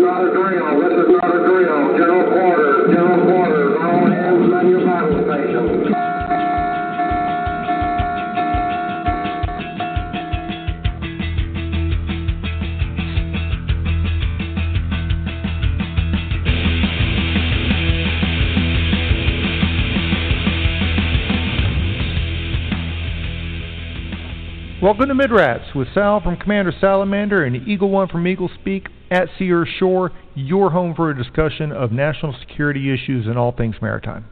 not a drill. This is not a drill. General quarters. General quarters. All hands man your battle stations. Welcome to Midrats with Sal from Commander Salamander and Eagle One from Eagle Speak at Sea or Shore, your home for a discussion of national security issues and all things maritime.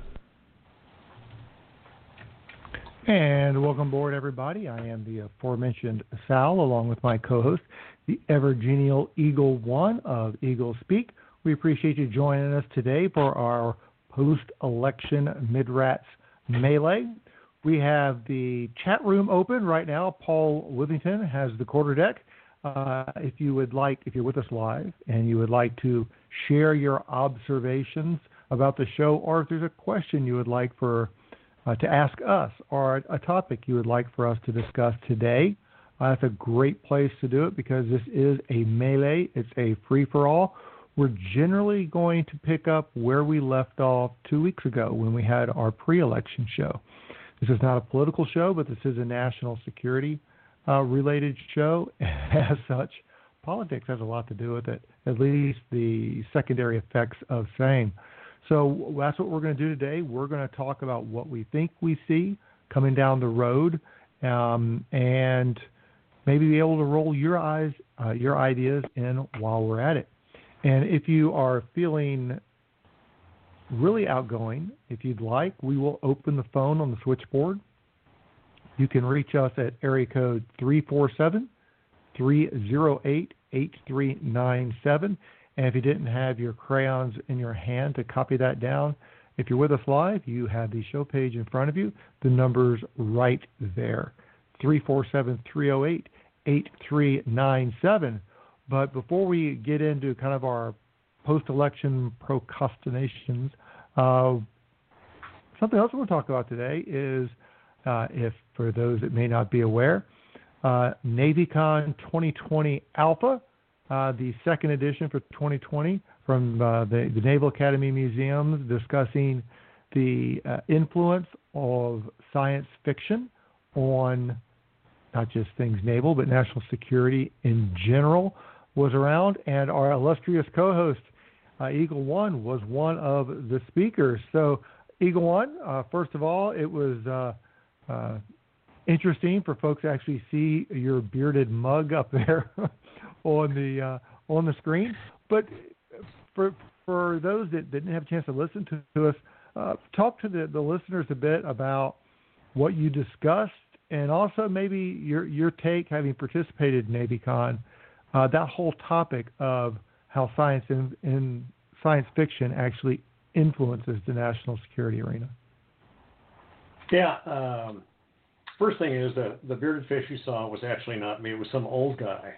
And welcome aboard, everybody. I am the aforementioned Sal, along with my co-host, the ever-genial Eagle One of Eagle Speak. We appreciate you joining us today for our post-election Midrats Melee. We have the chat room open right now. Paul Withington has the quarterdeck. If you're with us live and you would like to share your observations about the show, or if there's a question you would like to ask us, or a topic you would like for us to discuss today, that's a great place to do it because this is a melee. It's a free-for-all. We're generally going to pick up where we left off 2 weeks ago when we had our pre-election show. This is not a political show, but this is a national security related show. As such, politics has a lot to do with it, at least the secondary effects of same. So that's what we're going to do today. We're going to talk about what we think we see coming down the road, and maybe be able to roll your ideas in while we're at it. And if you are feeling really outgoing, if you'd like, we will open the phone on the switchboard. You can reach us at area code 347-308-8397. And if you didn't have your crayons in your hand to copy that down, if you're with us live, you have the show page in front of you. The number's right there, 347-308-8397. But before we get into kind of our post-election procrastinations, something else we're going to talk about today is, if for those that may not be aware, NavyCon 2020 Alpha, the second edition for 2020 from the Naval Academy Museums, discussing the influence of science fiction on not just things naval, but national security in general, was around, and our illustrious co-host, Eagle One, was one of the speakers. So, Eagle One, first of all, it was interesting for folks to actually see your bearded mug up there on the screen. But for those that didn't have a chance to listen to us, talk to the listeners a bit about what you discussed, and also maybe your take, having participated in NavyCon, that whole topic of how science in science fiction actually influences the national security arena. Yeah. First thing is that the bearded fish you saw was actually not me. It was some old guy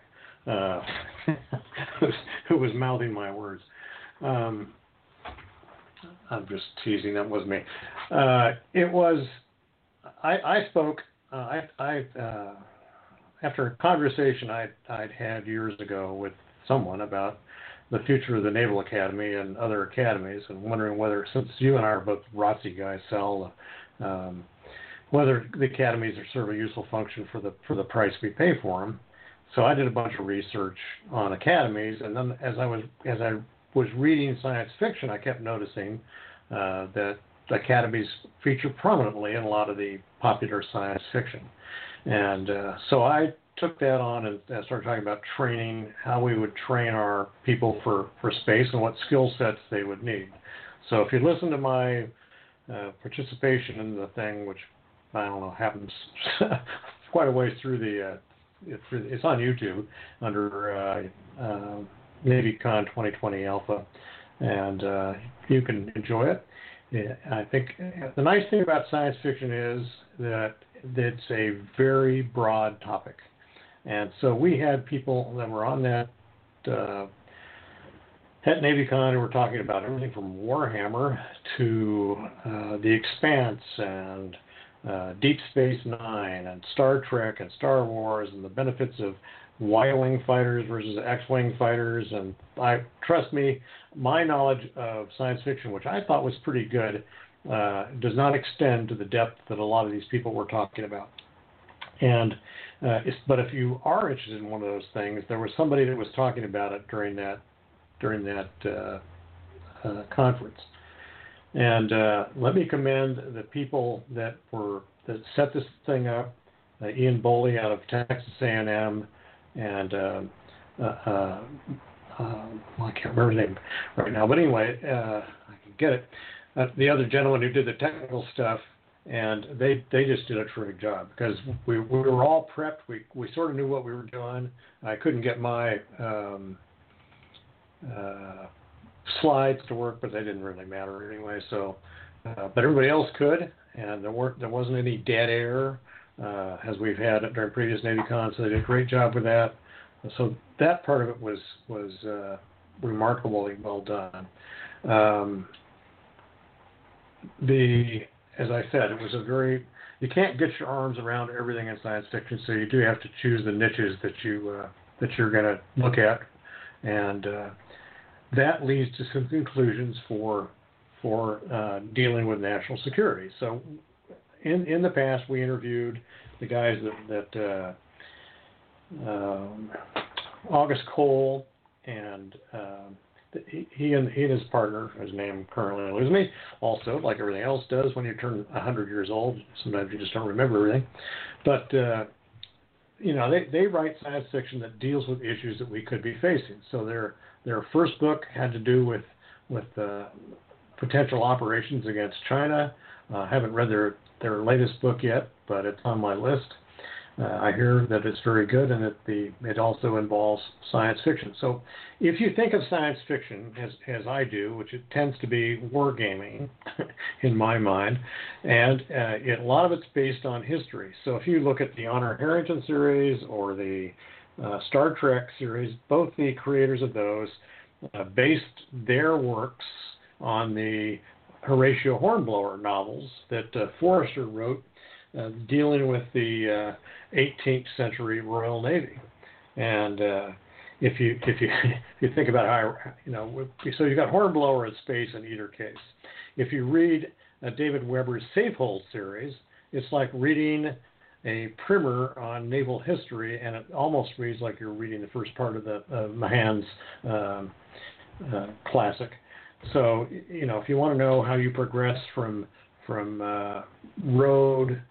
who was mouthing my words. I'm just teasing. That was me. It was. I spoke. After a conversation I'd had years ago with someone about the future of the Naval Academy and other academies, and wondering whether, since you and I are both ROTC guys, Sal, whether the academies are serve a useful function for the price we pay for them. So I did a bunch of research on academies, and then as I was reading science fiction, I kept noticing that academies feature prominently in a lot of the popular science fiction. And so I took that on and started talking about training, how we would train our people for space and what skill sets they would need. So if you listen to my participation in the thing, which I don't know, happens quite a ways through it's on YouTube under NavyCon 2020 Alpha, and you can enjoy it. Yeah, I think the nice thing about science fiction is that it's a very broad topic. And so we had people that were on that at NavyCon who were talking about everything from Warhammer to The Expanse and Deep Space Nine and Star Trek and Star Wars and the benefits of Y-wing fighters versus X-wing fighters, and trust me, my knowledge of science fiction, which I thought was pretty good, does not extend to the depth that a lot of these people were talking about. And but if you are interested in one of those things, there was somebody that was talking about it during that conference. And let me commend the people that set this thing up. Ian Boley out of Texas A&M, and I can't remember his name right now, but anyway, I can get it. The other gentleman who did the technical stuff, and they just did a terrific job because we were all prepped. We sort of knew what we were doing. I couldn't get my slides to work, but they didn't really matter anyway. So, but everybody else could, and there wasn't any dead air as we've had during previous NavyCons. So they did a great job with that. So that part of it was remarkably well done. As I said, it was you can't get your arms around everything in science fiction, so you do have to choose the niches that you're going to look at, and that leads to some conclusions for dealing with national security. So in the past, we interviewed the guys that August Cole, and he and his partner, whose name currently eludes me, also, like everything else does when you turn 100 years old, sometimes you just don't remember everything. But they write science fiction that deals with issues that we could be facing. So their first book had to do with potential operations against China. I haven't read their latest book yet, but it's on my list. I hear that it's very good, and that it also involves science fiction. So if you think of science fiction as I do, which it tends to be wargaming in my mind, and a lot of it's based on history. So if you look at the Honor Harrington series or the Star Trek series, both the creators of those based their works on the Horatio Hornblower novels that Forrester wrote, dealing with the 18th century Royal Navy. And if you think about how, so you've got Hornblower and space in either case. If you read David Weber's Safehold series, it's like reading a primer on naval history, and it almost reads like you're reading the first part of the Mahan's classic. So, if you want to know how you progress from road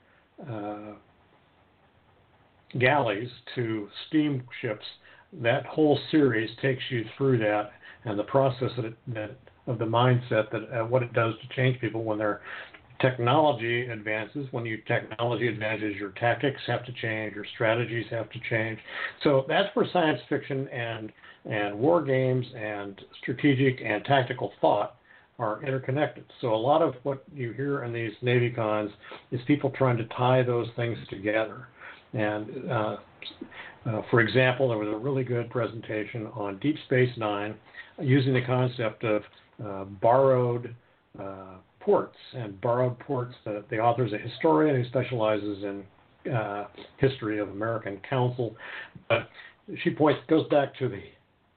galleys to steamships, that whole series takes you through that, and the process of the mindset that what it does to change people when their technology advances. When your technology advances, your tactics have to change, your strategies have to change. So that's where science fiction and war games and strategic and tactical thought are interconnected. So a lot of what you hear in these NavyCons is people trying to tie those things together. And for example, there was a really good presentation on Deep Space Nine using the concept of borrowed ports. And borrowed ports, the author is a historian who specializes in history of American council. But she goes back to the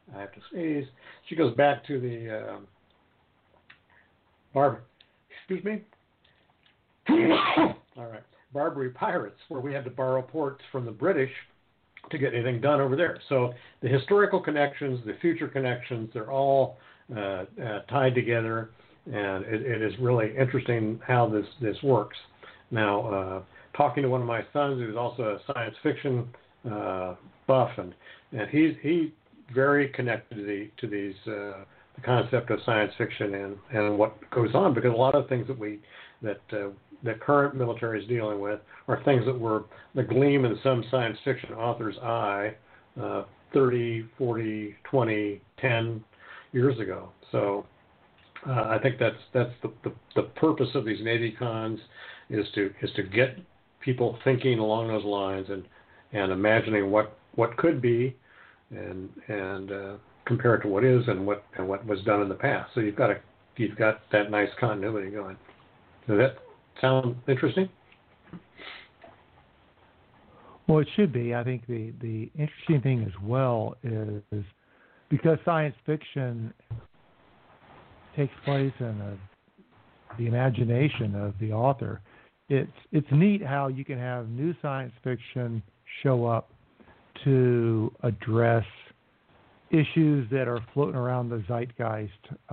Barbary Pirates, where we had to borrow ports from the British to get anything done over there. So the historical connections, the future connections, they're all tied together, and it is really interesting how this works. Now, talking to one of my sons, who's also a science fiction buff, and he's very connected to these the concept of science fiction and what goes on, because a lot of things that current military is dealing with are things that were the gleam in some science fiction author's eye 30, 40, 20, 10 years ago. So I think that's the purpose of these NavyCons is to get people thinking along those lines and imagining what could be and compare it to what is and what was done in the past. So you've got that nice continuity going. Does that sound interesting? Well, it should be. I think the interesting thing as well is because science fiction takes place in the imagination of the author. It's neat how you can have new science fiction show up to address issues that are floating around the zeitgeist.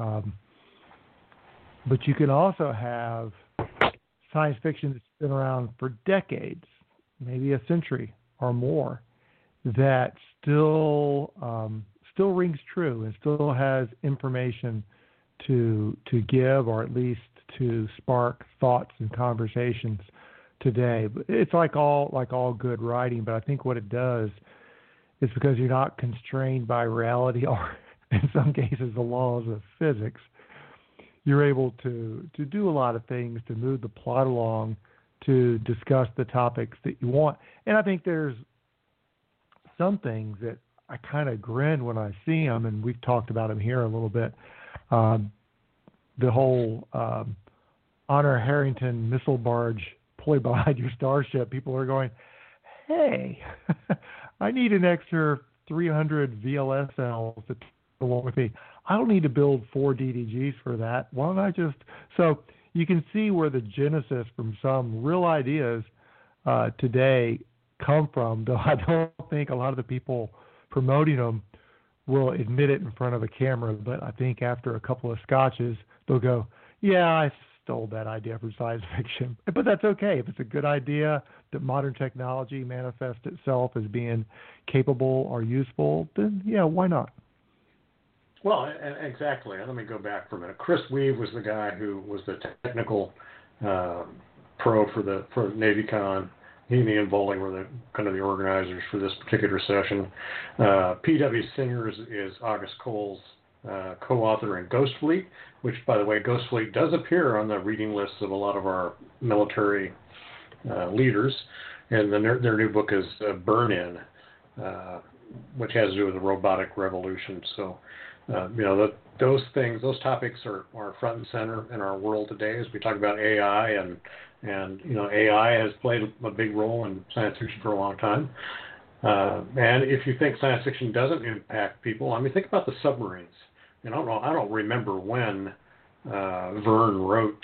But you can also have science fiction that's been around for decades, maybe a century or more, that still rings true and still has information to give, or at least to spark thoughts and conversations today. But it's like all good writing, but I think what it does is because you're not constrained by reality or, in some cases, the laws of physics, you're able to do a lot of things to move the plot along, to discuss the topics that you want. And I think there's some things that I kind of grin when I see them, and we've talked about them here a little bit. The whole Honor Harrington missile barge pulley behind your starship, people are going, hey, I need an extra 300 VLSLs to go along with me. I don't need to build 4 DDGs for that. Why don't I just... So you can see where the genesis from some real ideas today come from, though I don't think a lot of the people promoting them will admit it in front of a camera, but I think after a couple of scotches, they'll go, yeah, I stole that idea from science fiction. But that's okay. If it's a good idea that modern technology manifests itself as being capable or useful, then, yeah, why not? Well, exactly. Let me go back for a minute. Chris Weave was the guy who was the technical pro for NavyCon. He and Ian Bowling were kind of the organizers for this particular session. P.W. Singers is August Cole's co-author in Ghost Fleet, which, by the way, Ghost Fleet does appear on the reading lists of a lot of our military leaders. And their new book is Burn In, which has to do with the robotic revolution. So, those things, those topics are front and center in our world today as we talk about AI, and AI has played a big role in science fiction for a long time. And if you think science fiction doesn't impact people, I mean, think about the submarines. I don't remember when Verne wrote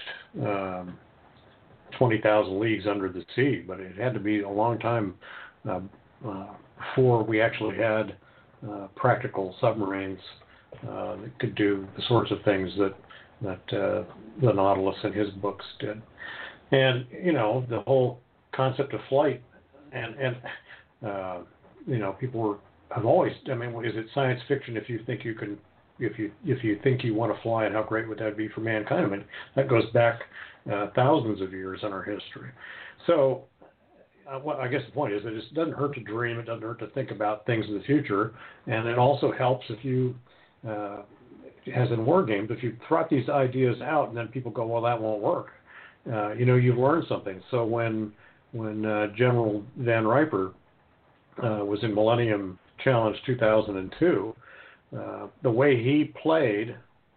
20,000 Leagues Under the Sea, but it had to be a long time before we actually had practical submarines that could do the sorts of things that the Nautilus in his books did. And, the whole concept of flight and people have always, is it science fiction if you think you can, if you think you want to fly, and how great would that be for mankind? I mean, that goes back thousands of years in our history. So, I guess the point is that it doesn't hurt to dream, it doesn't hurt to think about things in the future, and it also helps if you, as in war games, if you trot these ideas out and then people go, well, that won't work. You've learned something. So when General Van Riper was in Millennium Challenge 2002, the way he played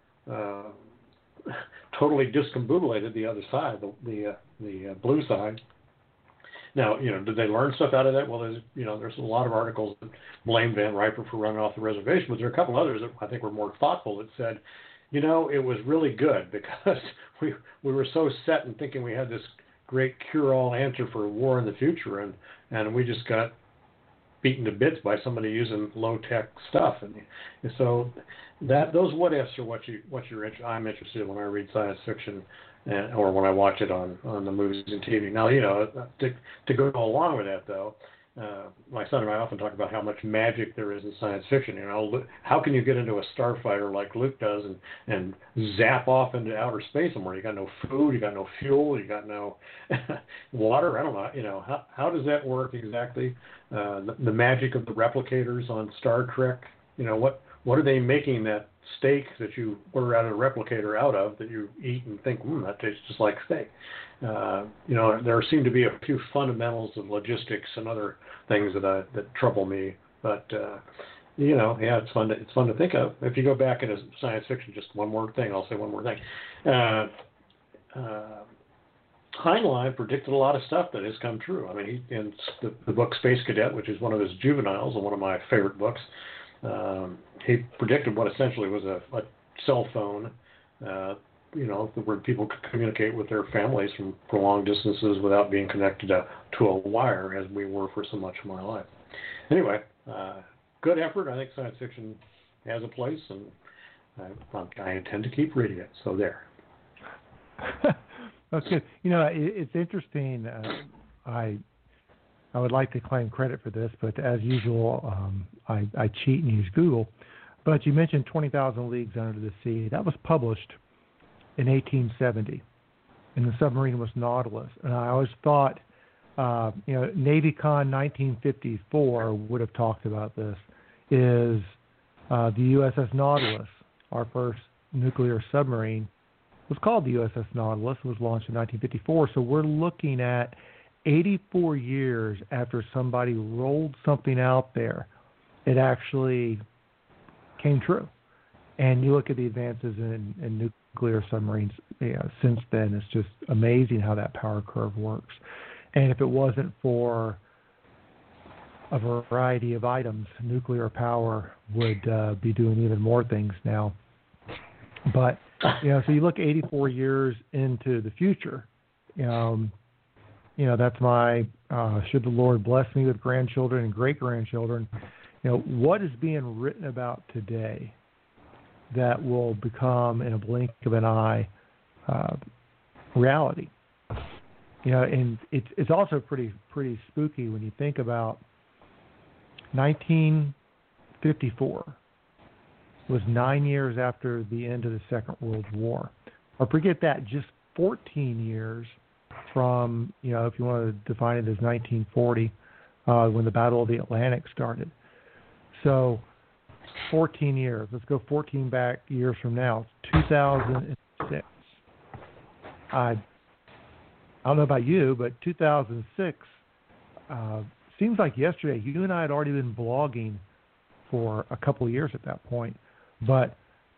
totally discombobulated the other side, the blue side. Now, did they learn stuff out of that? Well, there's a lot of articles that blame Van Riper for running off the reservation, but there are a couple others that I think were more thoughtful that said, it was really good because we were so set in thinking we had this great cure-all answer for war in the future, and we just got beaten to bits by somebody using low-tech stuff. And so those what-ifs are I'm interested in when I read science fiction or when I watch it on the movies and TV. Now, to go along with that, though, my son and I often talk about how much magic there is in science fiction. How can you get into a starfighter like Luke does and zap off into outer space somewhere? You got no food, you got no fuel, you got no water. I don't know. How does that work exactly? The magic of the replicators on Star Trek. What are they making that steak that you order out of a replicator out of that you eat and think, that tastes just like steak? There seem to be a few fundamentals of logistics and other things that trouble me. But it's fun to think of. If you go back into science fiction, just one more thing. I'll say one more thing. Heinlein predicted a lot of stuff that has come true. I mean, in the book Space Cadet, which is one of his juveniles and one of my favorite books, he predicted what essentially was a cell phone, where people could communicate with their families from long distances without being connected to a wire, as we were for so much of my life. Anyway, good effort. I think science fiction has a place, and I intend to keep reading it. So there. That's good. It's interesting. I would like to claim credit for this, but as usual, I cheat and use Google. But you mentioned 20,000 Leagues Under the Sea. That was published in 1870, and the submarine was Nautilus. And I always thought, NavyCon 1954 would have talked about this. Is the USS Nautilus, our first nuclear submarine, was called the USS Nautilus. It was launched in 1954. So we're looking at 84 years after somebody rolled something out there, it actually came true. And you look at the advances in nuclear submarines since then, it's just amazing how that power curve works. And if it wasn't for a variety of items, nuclear power would be doing even more things now. But, so you look 84 years into the future, that's my, should the Lord bless me with grandchildren and great-grandchildren, what is being written about today that will become, in a blink of an eye, reality? And it's also pretty spooky when you think about 1954 was 9 years after the end of the Second World War. Or forget that, just 14 years from, if you want to define it as 1940, when the Battle of the Atlantic started. So 14 years. Let's go 14 back years from now. 2006. I don't know about you, but 2006 seems like yesterday. You and I had already been blogging for a couple of years at that point. But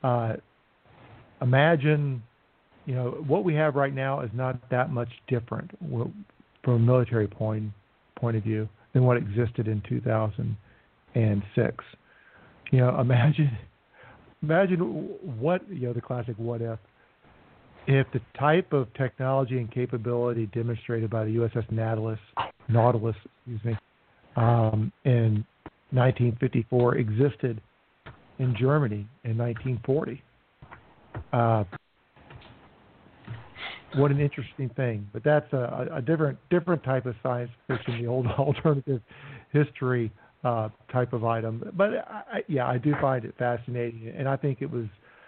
imagine, what we have right now is not that much different from a military point of view than what existed in 2006. Imagine what, the classic what if the type of technology and capability demonstrated by the USS Nautilus, in 1954 existed in Germany in 1940. What an interesting thing. But that's a different type of science fiction, the old alternative history type of item. But I do find it fascinating, and I think it was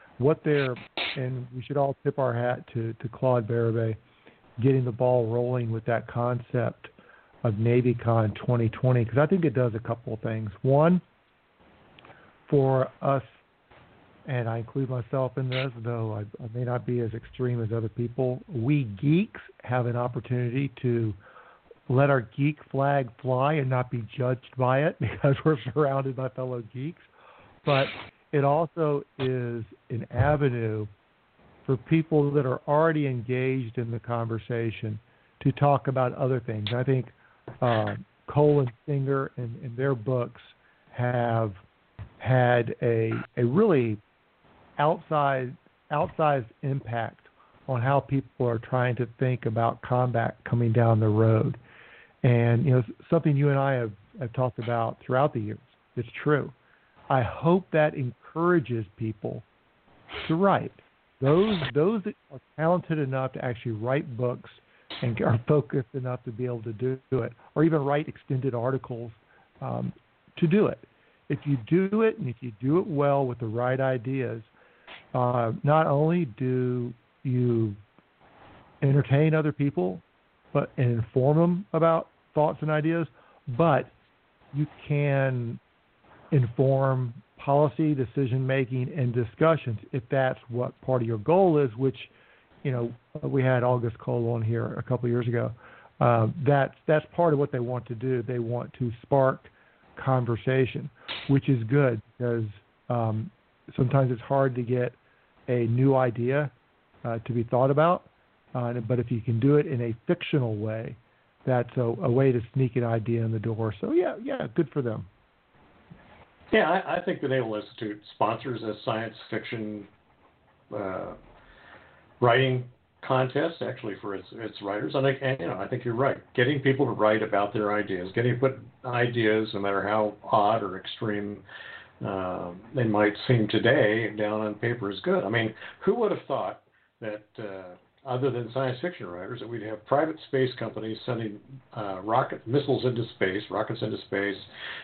and we should all tip our hat to Claude Bérubé getting the ball rolling with that concept of NavyCon 2020, because I think it does a couple of things. One, for us, and I include myself in this, though I may not be as extreme as other people, we geeks have an opportunity to let our geek flag fly and not be judged by it because we're surrounded by fellow geeks. But it also is an avenue for people that are already engaged in the conversation to talk about other things. I think Cole and Singer in their books have had a really outsized impact on how people are trying to think about combat coming down the road. And, something you and I have talked about throughout the years. It's true. I hope that encourages people to write. Those that are talented enough to actually write books and are focused enough to be able to do it, or even write extended articles to do it. If you do it, and if you do it well with the right ideas, not only do you entertain other people and inform them about thoughts and ideas, but you can inform policy, decision-making, and discussions if that's what part of your goal is, which, we had August Cole on here a couple of years ago. That's part of what they want to do. They want to spark conversation, which is good because sometimes it's hard to get a new idea to be thought about. But if you can do it in a fictional way, that's a way to sneak an idea in the door. So, yeah, good for them. Yeah, I think the Naval Institute sponsors a science fiction writing contest, actually, for its writers. And I think you're right. Getting people to write about their ideas, getting to put ideas, no matter how odd or extreme they might seem today, down on paper is good. I mean, who would have thought that, other than science fiction writers, that we'd have private space companies sending missiles into space, rockets into space,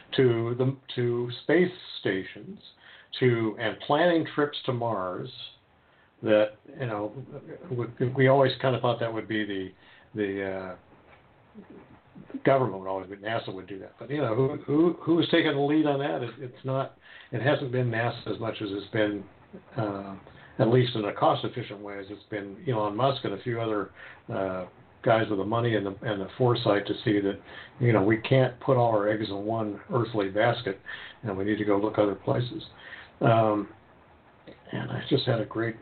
to space stations, and planning trips to Mars. That we always kind of thought that would be the government would always be, NASA would do that. But who's taking the lead on that? It's not. It hasn't been NASA as much as it's been, at least in a cost-efficient way, as it's been Elon Musk and a few other guys with the money and the foresight to see that we can't put all our eggs in one earthly basket, and we need to go look other places. And I just had a great.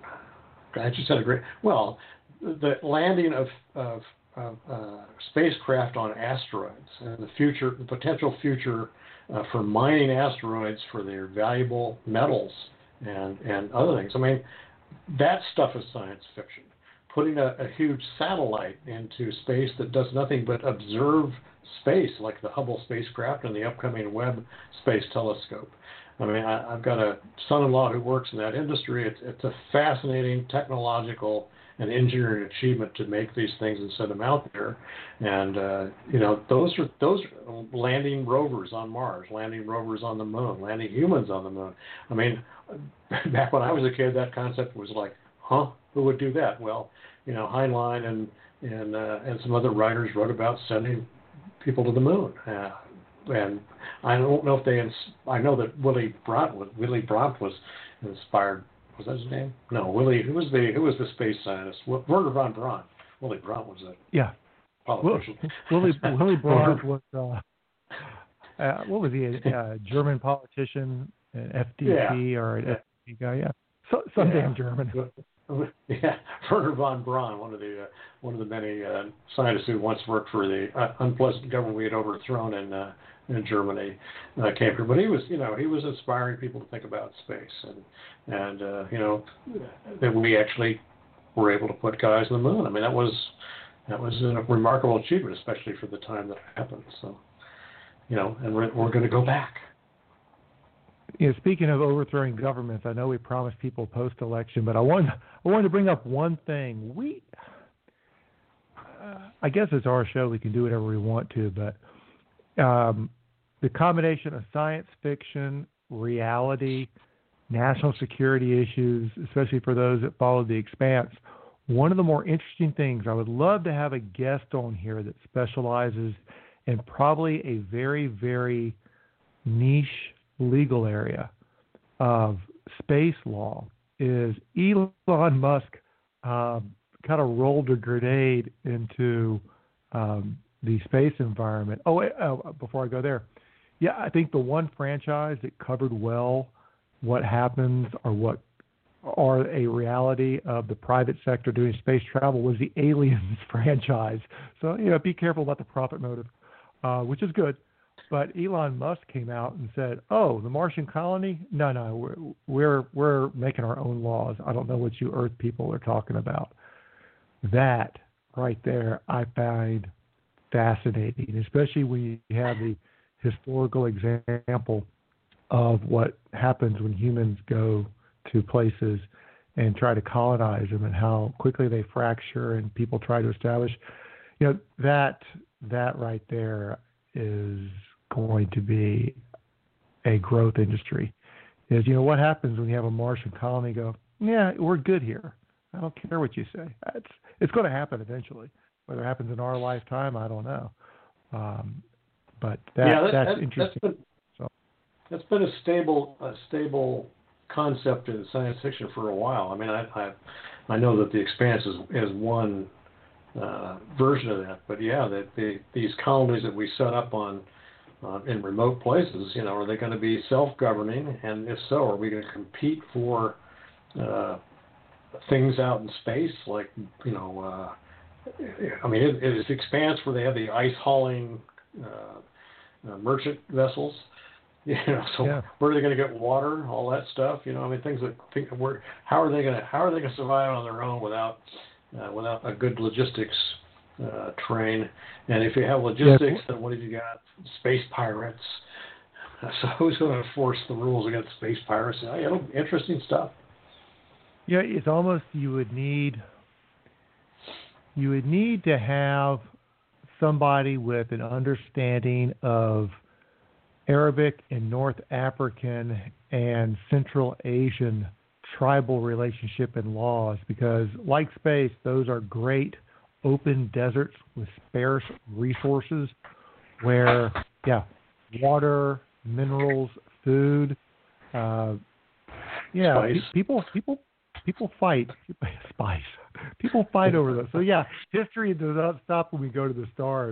Well, the landing of spacecraft on asteroids and the potential future for mining asteroids for their valuable metals and other things. I mean, that stuff is science fiction. Putting a huge satellite into space that does nothing but observe space, like the Hubble spacecraft and the upcoming Webb Space Telescope. I mean, I've got a son-in-law who works in that industry. It's a fascinating technological and engineering achievement to make these things and send them out there. And those are landing rovers on Mars, landing rovers on the moon, landing humans on the moon. I mean, back when I was a kid, that concept was like, huh? Who would do that? Well, Heinlein and some other writers wrote about sending people to the moon. And I don't know if I know that Willy Brandt was inspired. Was that his name? No, Willy. Who was the space scientist? Wernher von Braun. Willy Brandt was a politician. Willy Brandt was what was he? A German politician, an FDP or an FDP guy? Yeah, some damn German. Yeah, Wernher von Braun, one of the many scientists who once worked for the unpleasant government we had overthrown in Germany, came here. But he was inspiring people to think about space, and that we actually were able to put guys on the moon. I mean, that was a remarkable achievement, especially for the time that happened. So, and we're going to go back. Speaking of overthrowing governments, I know we promised people post-election, but I wanted to bring up one thing. I guess it's our show; we can do whatever we want to, but the combination of science fiction, reality, national security issues, especially for those that follow The Expanse, one of the more interesting things, I would love to have a guest on here that specializes in probably a very, very niche legal area of space law, is Elon Musk kind of rolled a grenade into the space environment. Before I go there, I think the one franchise that covered well what happens or what are a reality of the private sector doing space travel was the Aliens franchise. So, be careful about the profit motive, which is good. But Elon Musk came out and said, "Oh, the Martian colony? No, we're making our own laws. I don't know what you Earth people are talking about." That right there, I find fascinating, especially when you have the historical example of what happens when humans go to places and try to colonize them, and how quickly they fracture and people try to establish. That right there is going to be a growth industry. Is what happens when you have a Martian colony go, yeah, we're good here. I don't care what you say. It's going to happen eventually. Whether it happens in our lifetime, I don't know. But that's interesting. That's been a stable concept in science fiction for a while. I mean, I know that The Expanse is one version of that. But these colonies that we set up on in remote places, are they going to be self-governing? And if so, are we going to compete for things out in space, like, I mean, it is expanse where they have the ice hauling merchant vessels. So Yeah. where are they going to get water? All that stuff. I mean, how are they going to survive on their own without a good logistics train? And if you have logistics, then what have you got? Space pirates. So who's going to enforce the rules against space pirates? Interesting stuff. Yeah, it's almost you would need to have somebody with an understanding of Arabic and North African and Central Asian tribal relationship and laws, because like space, those are great open deserts with sparse resources where, water, minerals, food, Spice. people fight spice. People fight over those. So history does not stop when we go to the stars.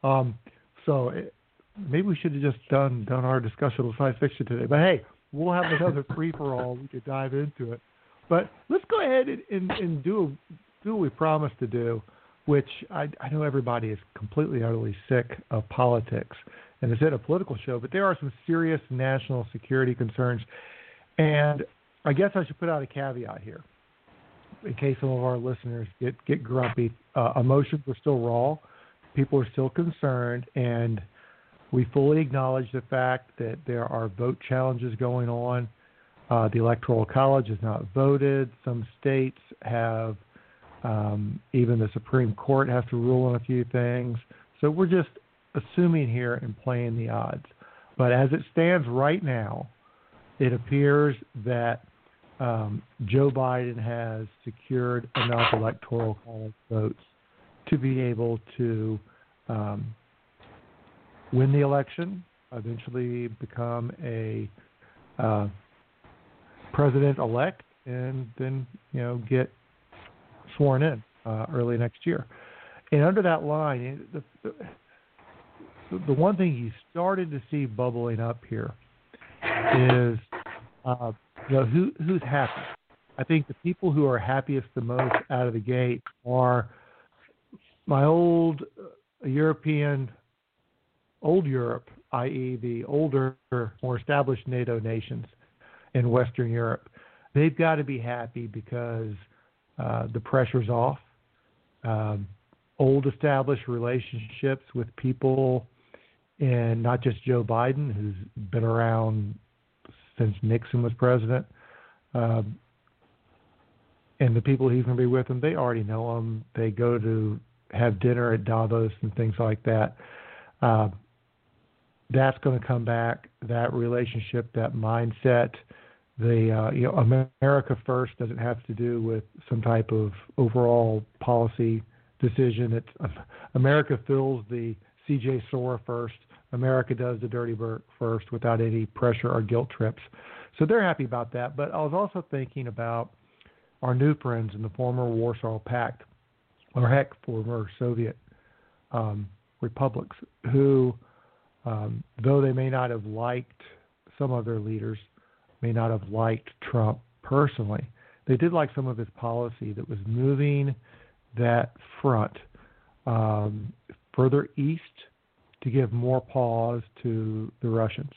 Maybe we should have just done our discussion of science fiction today. But hey, we'll have another free-for-all. We could dive into it. But let's go ahead and do what we promised to do, which I know everybody is completely, utterly sick of politics. And it's a political show, but there are some serious national security concerns. And I guess I should put out a caveat here in case some of our listeners get grumpy. Emotions are still raw. People are still concerned, and we fully acknowledge the fact that there are vote challenges going on. The Electoral College has not voted. Some states have, even the Supreme Court has to rule on a few things. So we're just assuming here and playing the odds. But as it stands right now, it appears that Joe Biden has secured enough Electoral College votes to be able to win the election, eventually become a president-elect, and then get sworn in early next year. And under that line, the one thing you started to see bubbling up here is who's happy. I think the people who are happiest the most out of the gate are my old Europe, i.e. the older, more established NATO nations in Western Europe. They've got to be happy because the pressure's off. Old established relationships with people, and not just Joe Biden, who's been around since Nixon was president, and the people he's going to be with him, they already know him. They go to have dinner at Davos and things like that. That's going to come back. That relationship, that mindset, America first doesn't have to do with some type of overall policy decision. It's America fills the CJ Sora first. America does the dirty work first without any pressure or guilt trips. So they're happy about that. But I was also thinking about our new friends in the former Warsaw Pact, or heck, former Soviet republics, who, though they may not have liked some of their leaders, may not have liked Trump personally, they did like some of his policy that was moving that front further east to give more pause to the Russians.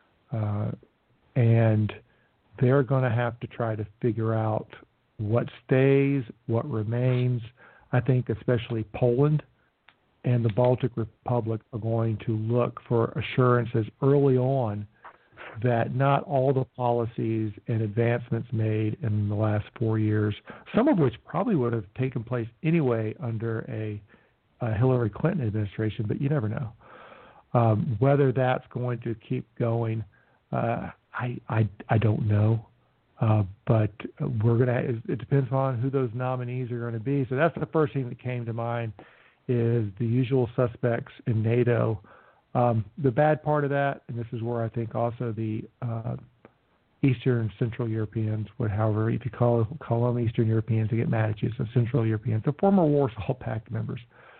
And they're going to have to try to figure out what stays, what remains. I think especially Poland and the Baltic Republic are going to look for assurances early on that not all the policies and advancements made in the last 4 years, some of which probably would have taken place anyway under a Hillary Clinton administration, but you never know. Whether that's going to keep going, I don't know. But it depends on who those nominees are going to be. So that's the first thing that came to mind, is the usual suspects in NATO. The bad part of that, and this is where I think also the Eastern Central Europeans, however, if you call them Eastern Europeans, they get mad at you, so Central Europeans, the former Warsaw Pact members,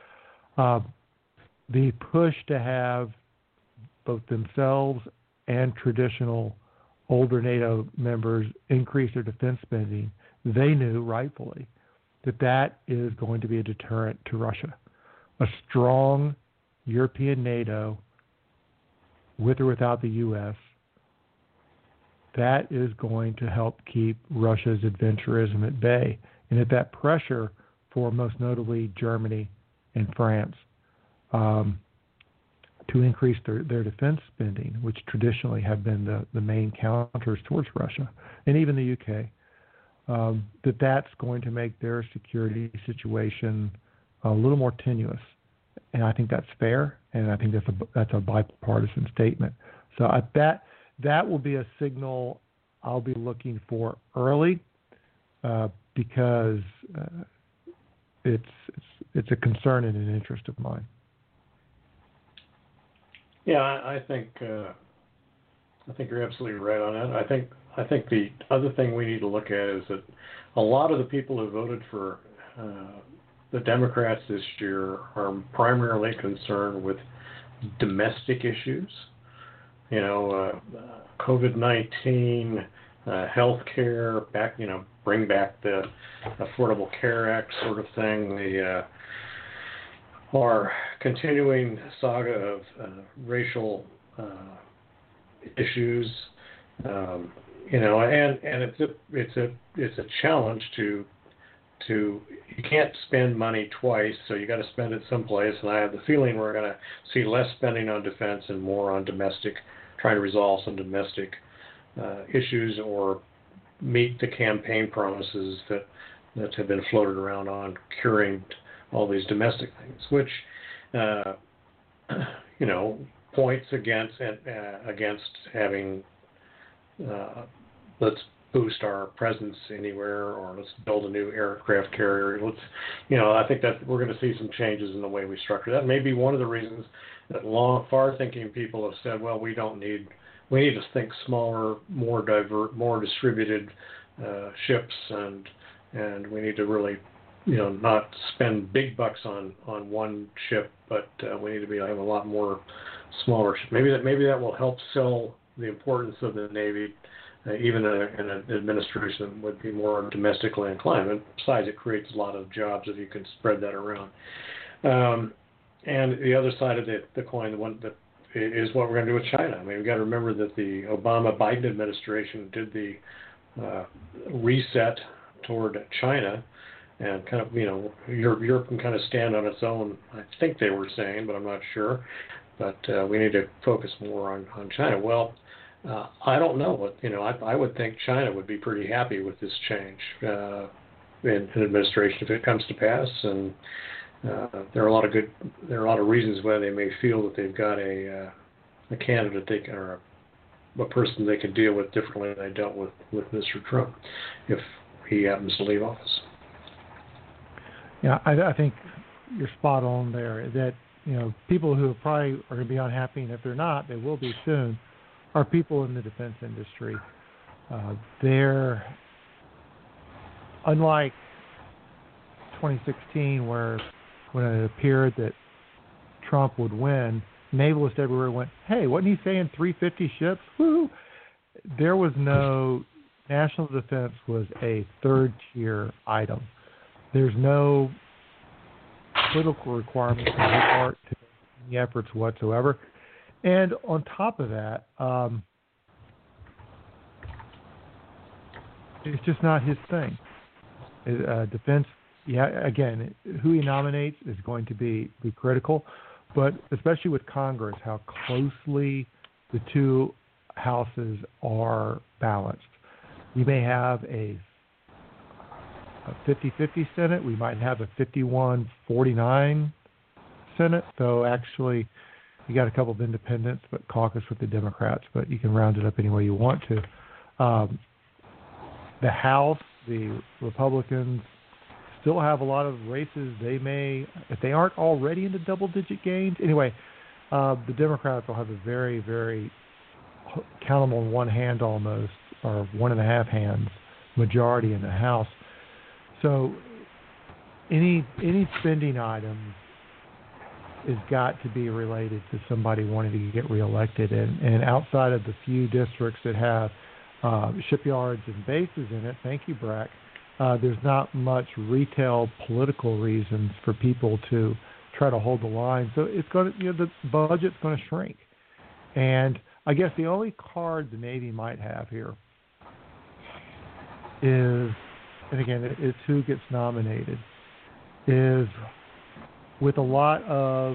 the push to have both themselves and traditional older NATO members increase their defense spending, they knew rightfully that is going to be a deterrent to Russia. A strong European NATO, with or without the U.S., that is going to help keep Russia's adventurism at bay. And at that pressure for most notably Germany and France to increase their defense spending, which traditionally have been the main counters towards Russia, and even the UK, that's going to make their security situation a little more tenuous. And I think that's fair, and I think that's a bipartisan statement. So that will be a signal I'll be looking for early, because it's a concern and an interest of mine. Yeah, I think you're absolutely right on that. I think the other thing we need to look at is that a lot of the people who voted for the Democrats this year are primarily concerned with domestic issues. COVID-19, health care, bring back the Affordable Care Act sort of thing. Our continuing saga of racial issues, and it's a challenge to you can't spend money twice, so you got to spend it someplace. And I have the feeling we're going to see less spending on defense and more on domestic, trying to resolve some domestic issues or meet the campaign promises that have been floated around on curing all these domestic things, which points against having let's boost our presence anywhere, or let's build a new aircraft carrier. I think that we're going to see some changes in the way we structure that. Maybe one of the reasons that far-thinking people have said, well, we need to think smaller, more distributed ships, and we need to really, not spend big bucks on one ship, but we need to have a lot more smaller ships. Maybe that will help sell the importance of the Navy, even in an administration that would be more domestically inclined. And besides, it creates a lot of jobs if you can spread that around. And the other side of the coin, the one that is what we're going to do with China. I mean, we've got to remember that the Obama-Biden administration did the reset toward China, and kind of, Europe can kind of stand on its own, I think they were saying, but I'm not sure. But we need to focus more on China. Well, I don't know. I would think China would be pretty happy with this change in administration if it comes to pass, and there are a lot of reasons why they may feel that they've got a candidate or a person they can deal with differently than they dealt with Mr. Trump if he happens to leave office. Yeah, I think you're spot on there. That people who probably are going to be unhappy, and if they're not, they will be soon, are people in the defense industry. They're unlike 2016, when it appeared that Trump would win, navalists everywhere went, hey, wasn't he saying 350 ships? Woo! There was no, national defense was a third-tier item. There's no political requirement on his part to any efforts whatsoever. And on top of that, it's just not his thing. Defense, again, who he nominates is going to be critical, but especially with Congress, how closely the two houses are balanced. We may have a 50-50 Senate. We might have a 51-49 Senate. So actually, you got a couple of independents, but caucus with the Democrats. But you can round it up any way you want to. The House, the Republicans still have a lot of races. They may, if they aren't already into double-digit gains. Anyway, the Democrats will have a very, very countable in one hand almost, or one and a half hands, majority in the House. So any spending item has got to be related to somebody wanting to get reelected. And outside of the few districts that have shipyards and bases in it. Thank you, Brack. There's not much retail political reasons for people to try to hold the line. So it's going to, the budget's going to shrink. And I guess the only card the Navy might have here is, and again, it's who gets nominated, is with a lot of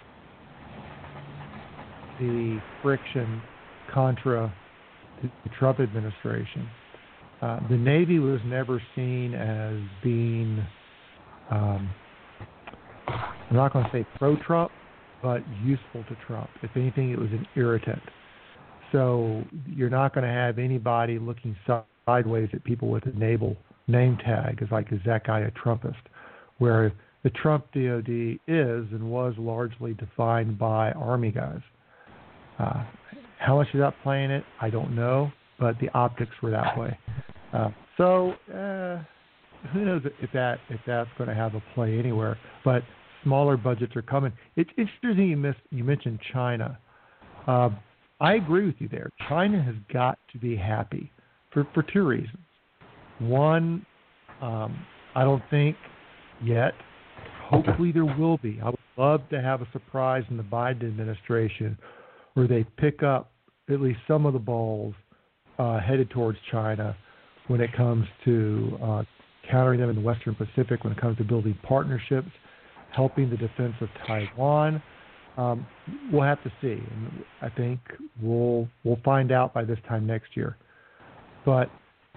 the friction contra the Trump administration, the Navy was never seen as being, I'm not going to say pro-Trump, but useful to Trump. If anything, it was an irritant. So you're not going to have anybody looking sideways at people with a naval name tag as like, is that guy a Trumpist? Where the Trump DOD is and was largely defined by Army guys. How much is that playing it? I don't know, but the optics were that way. So who knows if that's going to have a play anywhere? But smaller budgets are coming. It's interesting you mentioned China. I agree with you there. China has got to be happy for two reasons. One, I don't think yet. Hopefully there will be. I would love to have a surprise in the Biden administration where they pick up at least some of the balls headed towards China when it comes to countering them in the Western Pacific, when it comes to building partnerships, helping the defense of Taiwan. We'll have to see. And I think we'll find out by this time next year. But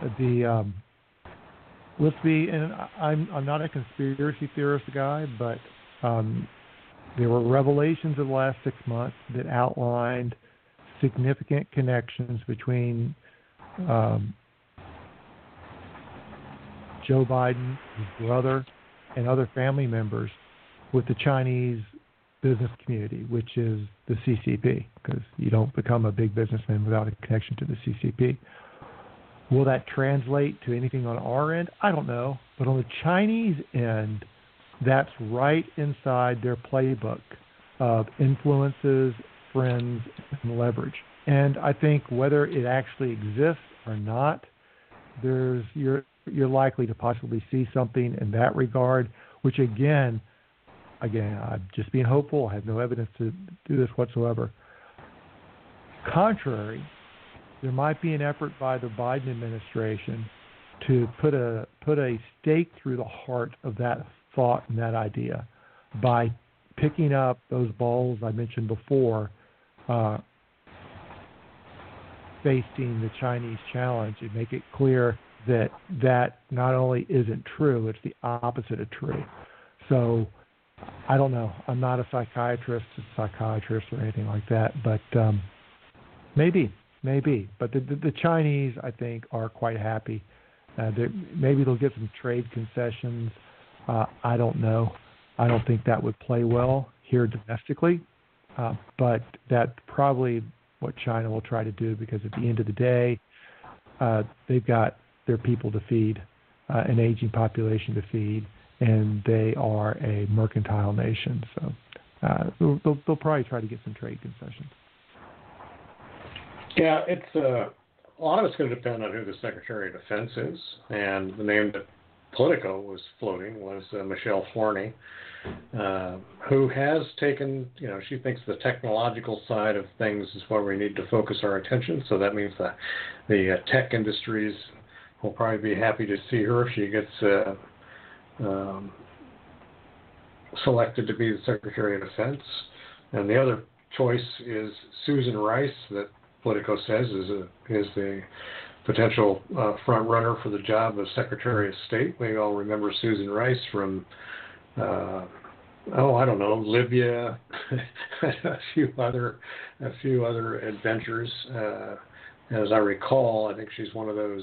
let's be, and I'm not a conspiracy theorist guy, but there were revelations of the last 6 months that outlined significant connections between Joe Biden, his brother, and other family members with the Chinese business community, which is the CCP, because you don't become a big businessman without a connection to the CCP. Will that translate to anything on our end? I don't know. But on the Chinese end, that's right inside their playbook of influences, friends, and leverage. And I think whether it actually exists or not, you're likely to possibly see something in that regard, which again, I'm just being hopeful. I have no evidence to do this whatsoever. Contrary, there might be an effort by the Biden administration to put a stake through the heart of that thought and that idea by picking up those balls I mentioned before, facing the Chinese challenge, and make it clear that not only isn't true, it's the opposite of true. So I don't know. I'm not a psychiatrist or anything like that, but maybe. But the Chinese, I think, are quite happy. Maybe they'll get some trade concessions. I don't know. I don't think that would play well here domestically, but that's probably what China will try to do, because at the end of the day, they've got their people to feed, an aging population to feed, and they are a mercantile nation. So they'll probably try to get some trade concessions. Yeah, it's a lot of it's going to depend on who the Secretary of Defense is, and the name that Politico was floating was Michelle Forney, who has taken, she thinks the technological side of things is where we need to focus our attention. So that means that the tech industries will probably be happy to see her if she gets selected to be the Secretary of Defense. And the other choice is Susan Rice, that Politico says is the potential front runner for the job of Secretary of State. We all remember Susan Rice from, Libya, a few other adventures. As I recall, I think she's one of those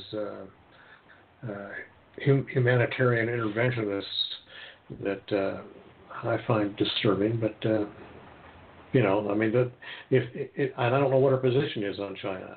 humanitarian interventionists that I find disturbing, but. I don't know what her position is on China.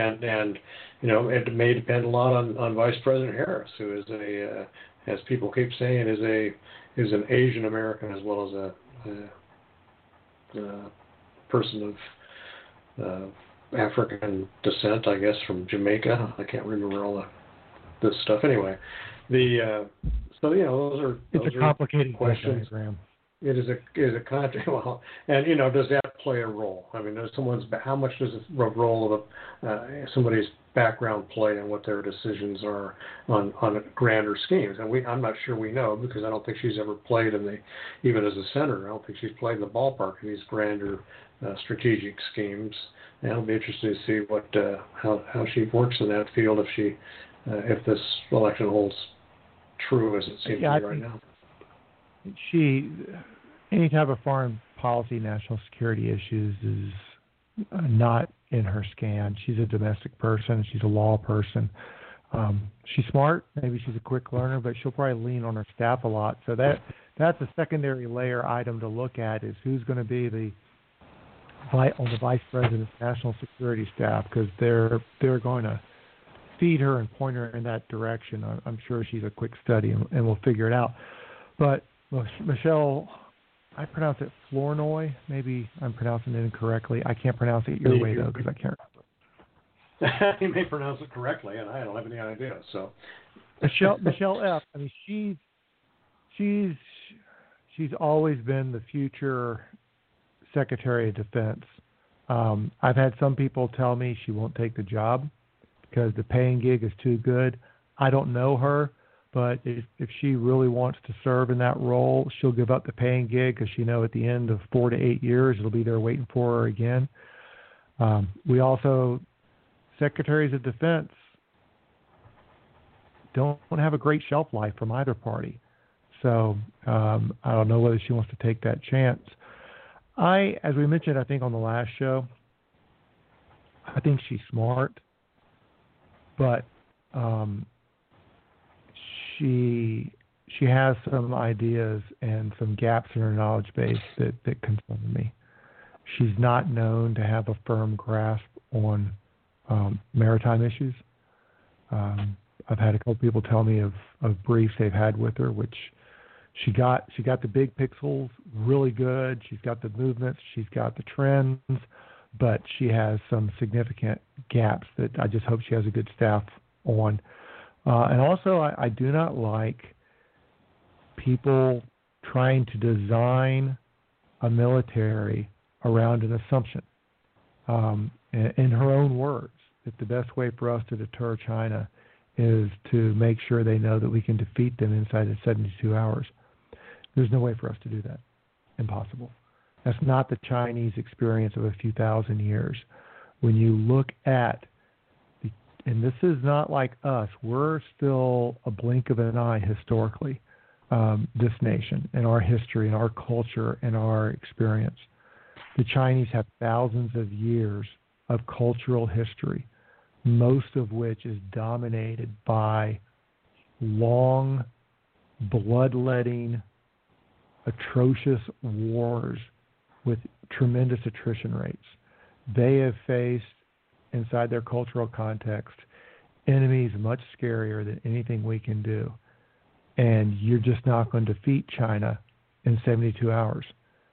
It may depend a lot on Vice President Harris, who is as people keep saying, is an Asian American as well as a person of African descent, I guess, from Jamaica. I can't remember all this stuff. Anyway, so those a complicated questions. diagram. It is a contract. Well, and does that play a role? I mean, how much does a role of somebody's background play in what their decisions are on grander schemes? And I'm not sure we know, because I don't think she's ever played even as a senator. I don't think she's played in the ballpark in these grander strategic schemes. And it'll be interesting to see what how she works in that field if this election holds true as it seems to be right now. Any type of foreign policy, national security issues is not in her scan. She's a domestic person. She's a law person. She's smart. Maybe she's a quick learner, but she'll probably lean on her staff a lot. So that's a secondary layer item to look at, is who's going to be on the vice president's national security staff, because they're going to feed her and point her in that direction. I'm sure she's a quick study, and we'll figure it out. But Michelle, I pronounce it Flournoy. Maybe I'm pronouncing it incorrectly. I can't pronounce it your way, though, because I can't remember. You may pronounce it correctly, and I don't have any idea. So, Michelle F. I mean, she's always been the future Secretary of Defense. I've had some people tell me she won't take the job because the paying gig is too good. I don't know her. But if she really wants to serve in that role, she'll give up the paying gig, because she knows at the end of 4 to 8 years, it'll be there waiting for her again. We also, Secretaries of Defense don't have a great shelf life from either party. So I don't know whether she wants to take that chance. As we mentioned, I think on the last show, I think she's smart, but she has some ideas and some gaps in her knowledge base that concern me. She's not known to have a firm grasp on maritime issues. I've had a couple people tell me of briefs they've had with her, which she got the big pixels really good. She's got the movements. She's got the trends, but she has some significant gaps that I just hope she has a good staff on. And also, I do not like people trying to design a military around an assumption. In her own words, that the best way for us to deter China is to make sure they know that we can defeat them inside of 72 hours. There's no way for us to do that. Impossible. That's not the Chinese experience of a few thousand years. When you look at and this is not like us. We're still a blink of an eye historically, this nation, and our history, and our culture, and our experience. The Chinese have thousands of years of cultural history, most of which is dominated by long, bloodletting, atrocious wars with tremendous attrition rates. They have faced, inside their cultural context, enemies much scarier than anything we can do. And you're just not going to defeat China in 72 hours.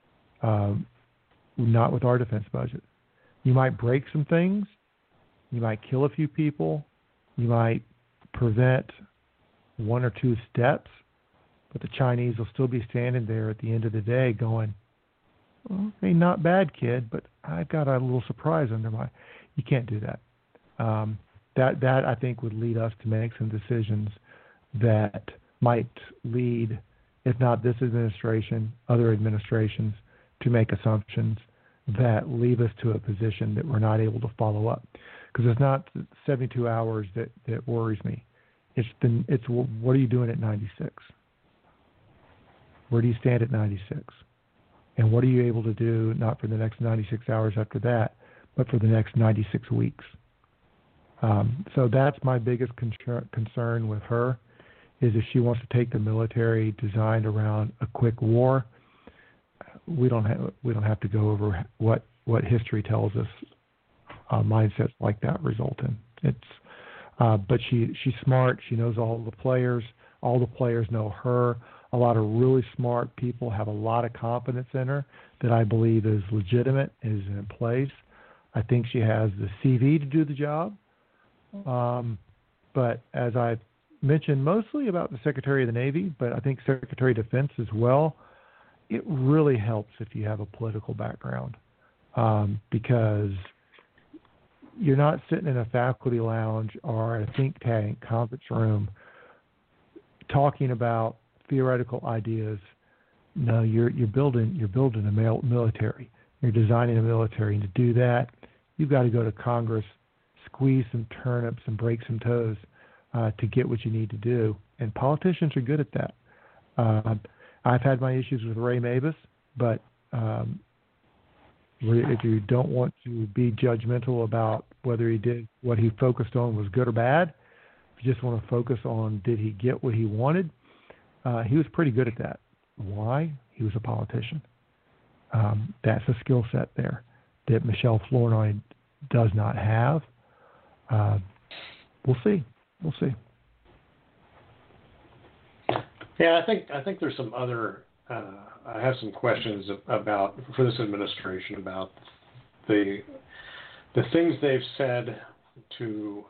Not with our defense budget. You might break some things. You might kill a few people. You might prevent one or two steps. But the Chinese will still be standing there at the end of the day going, well, hey, not bad, kid, but I've got a little surprise under my... You can't do that. That I think would lead us to make some decisions that might lead, if not this administration, other administrations, to make assumptions that leave us to a position that we're not able to follow up. Because it's not 72 hours that worries me. It's what are you doing at 96? Where do you stand at 96? And what are you able to do, not for the next 96 hours after that, but for the next 96 weeks? So that's my biggest concern with her, is if she wants to take the military designed around a quick war. We don't have to go over what history tells us mindsets like that result in. But she's smart. She knows all the players. All the players know her. A lot of really smart people have a lot of confidence in her that I believe is legitimate, is in place. I think she has the CV to do the job. But as I mentioned mostly about the Secretary of the Navy, but I think Secretary of Defense as well, it really helps if you have a political background, because you're not sitting in a faculty lounge or a think tank conference room talking about theoretical ideas. No, you're building a military. You're designing a military, and to do that, you've got to go to Congress, squeeze some turnips and break some toes to get what you need to do. And politicians are good at that. I've had my issues with Ray Mabus, but if you don't want to be judgmental about whether he did what he focused on was good or bad, if you just want to focus on did he get what he wanted, he was pretty good at that. Why? He was a politician. That's a skill set there that Michelle Flournoy does not have. We'll see. Yeah, I think there's some other. I have some questions about for this administration about the things they've said to,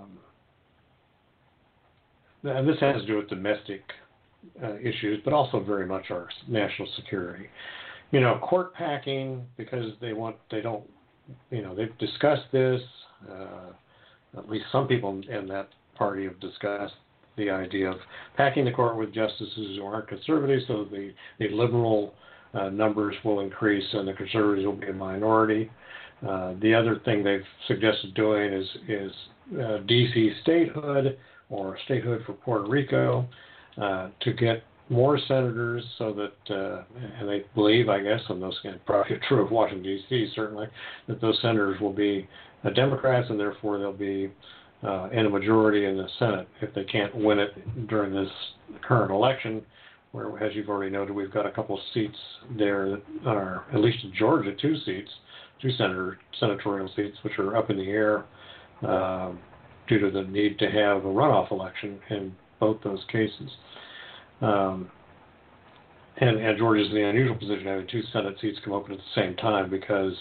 and this has to do with domestic issues, but also very much our national security. Court packing because they've discussed this. At least some people in that party have discussed the idea of packing the court with justices who aren't conservatives, so the liberal numbers will increase and the conservatives will be a minority. The other thing they've suggested doing is D.C. statehood or statehood for Puerto Rico to get more senators so that, and they believe, I guess, and those can probably be true of Washington, D.C. certainly, that those senators will be Democrats and therefore they'll be in a majority in the Senate if they can't win it during this current election, where, as you've already noted, we've got a couple of seats there that are, at least in Georgia, two senatorial seats, which are up in the air due to the need to have a runoff election in both those cases. And Georgia's in the unusual position of having two Senate seats come open at the same time because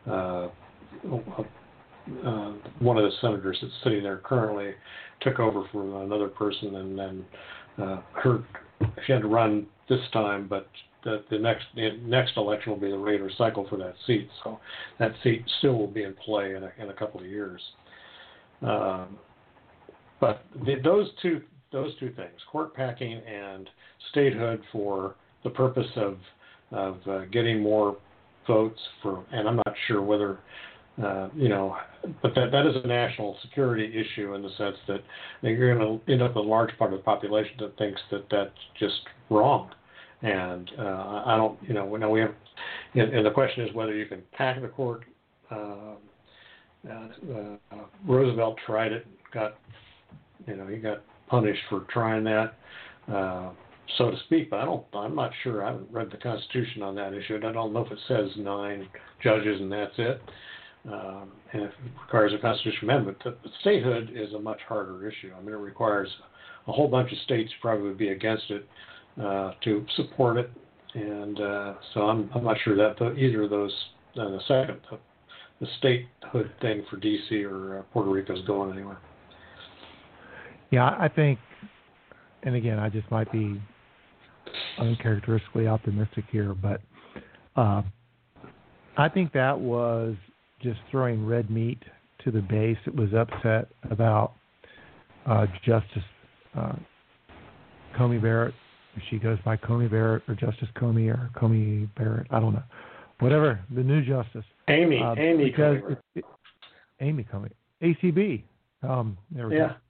one of the senators that's sitting there currently took over from another person, and then she had to run this time, but the next election will be the regular cycle for that seat, so that seat still will be in play in a couple of years. But those two things, court packing and statehood for the purpose of getting more votes for, and I'm not sure whether, but that is a national security issue in the sense that you're going to end up with a large part of the population that thinks that that's just wrong. And I don't, now we have, and the question is whether you can pack the court. Roosevelt tried it, he got punished for trying that, so to speak, but I'm not sure. I haven't read the Constitution on that issue. I don't know if it says 9 judges and that's it. And it requires a constitutional amendment. But statehood is a much harder issue. I mean, it requires a whole bunch of states probably would be against it to support it, and so I'm not sure that either of those, the second, the statehood thing for D.C. or Puerto Rico is going anywhere. Yeah, I think, and again, I just might be uncharacteristically optimistic here, but I think that was just throwing red meat to the base. It was upset about Justice Comey Barrett. She goes by Comey Barrett or Justice Comey or Comey Barrett. I don't know. Whatever, the new justice. Amy Comey. Amy Comey. ACB. There we go.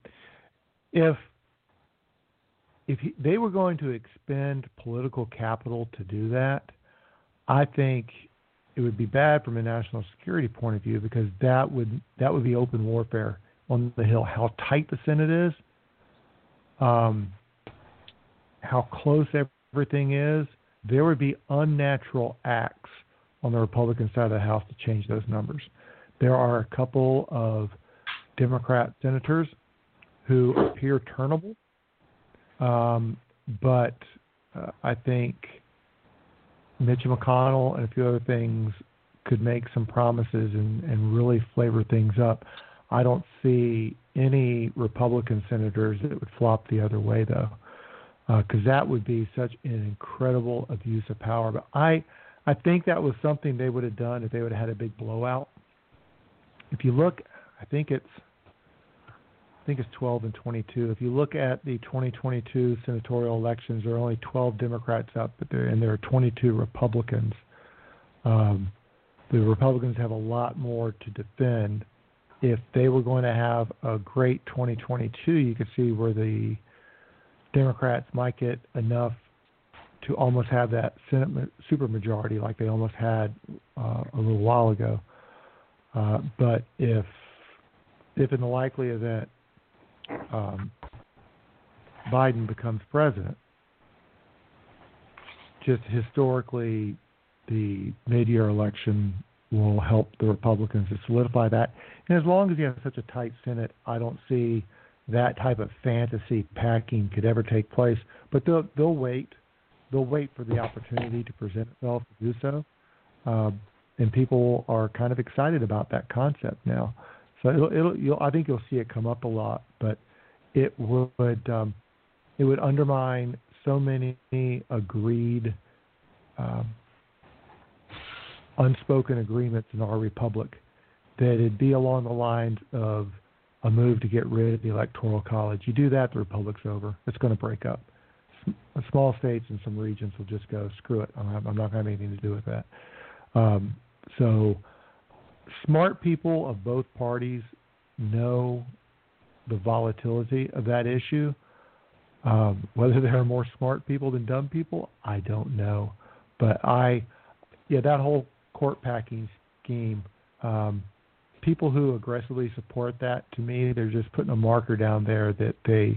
If they were going to expend political capital to do that, I think it would be bad from a national security point of view because that would be open warfare on the Hill. How tight the Senate is, how close everything is, there would be unnatural acts on the Republican side of the House to change those numbers. There are a couple of Democrat senators who appear turnable, but I think Mitch McConnell and a few other things could make some promises and really flavor things up. I don't see any Republican senators that would flop the other way, though, because that would be such an incredible abuse of power. But I think that was something they would have done if they would have had a big blowout. If you look, I think it's 12 and 22. If you look at the 2022 senatorial elections, there are only 12 Democrats up, and there are 22 Republicans. The Republicans have a lot more to defend. If they were going to have a great 2022, you could see where the Democrats might get enough to almost have that Senate supermajority like they almost had a little while ago. But if in the likely event Biden becomes president, just historically, the mid-year election will help the Republicans to solidify that. And as long as you have such a tight Senate, I don't see that type of fantasy packing could ever take place. But they'll wait. They'll wait for the opportunity to present itself to do so. And people are kind of excited about that concept now. So I think you'll see it come up a lot, but it would undermine so many agreed, unspoken agreements in our republic that it'd be along the lines of a move to get rid of the Electoral College. You do that, the republic's over. It's going to break up. Small states and some regions will just go, screw it. I'm not going to have anything to do with that. So smart people of both parties know the volatility of that issue. Whether there are more smart people than dumb people, I don't know. But that whole court packing scheme, people who aggressively support that, to me, they're just putting a marker down there that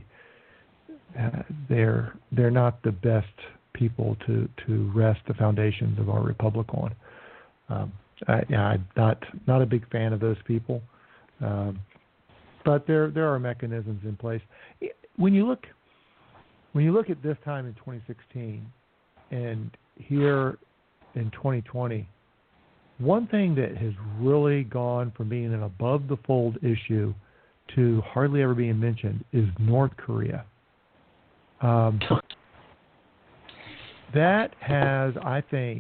they're not the best people to rest the foundations of our republic on. I'm not a big fan of those people, but there are mechanisms in place. When you look at this time in 2016 and here in 2020, one thing that has really gone from being an above-the-fold issue to hardly ever being mentioned is North Korea. That has, I think,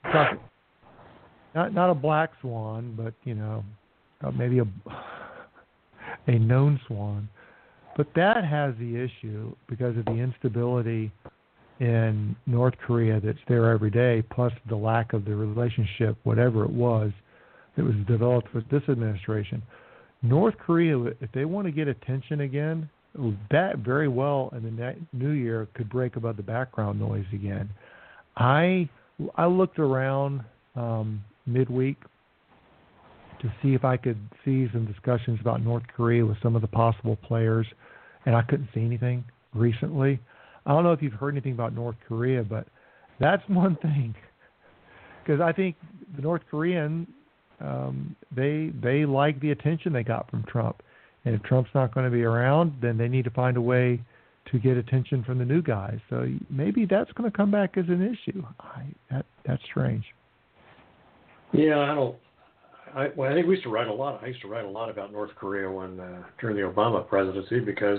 not a black swan, but maybe a known swan. But that has the issue because of the instability in North Korea that's there every day, plus the lack of the relationship, whatever it was, that was developed with this administration. North Korea, if they want to get attention again, that very well in the new year could break above the background noise again. I looked around midweek to see if I could see some discussions about North Korea with some of the possible players, and I couldn't see anything recently. I don't know if you've heard anything about North Korea, but that's one thing. Because I think the North Korean, they like the attention they got from Trump. And if Trump's not going to be around, then they need to find a way to get attention from the new guys. So maybe that's going to come back as an issue. That's strange. Yeah, I think we used to write a lot. I used to write a lot about North Korea during the Obama presidency because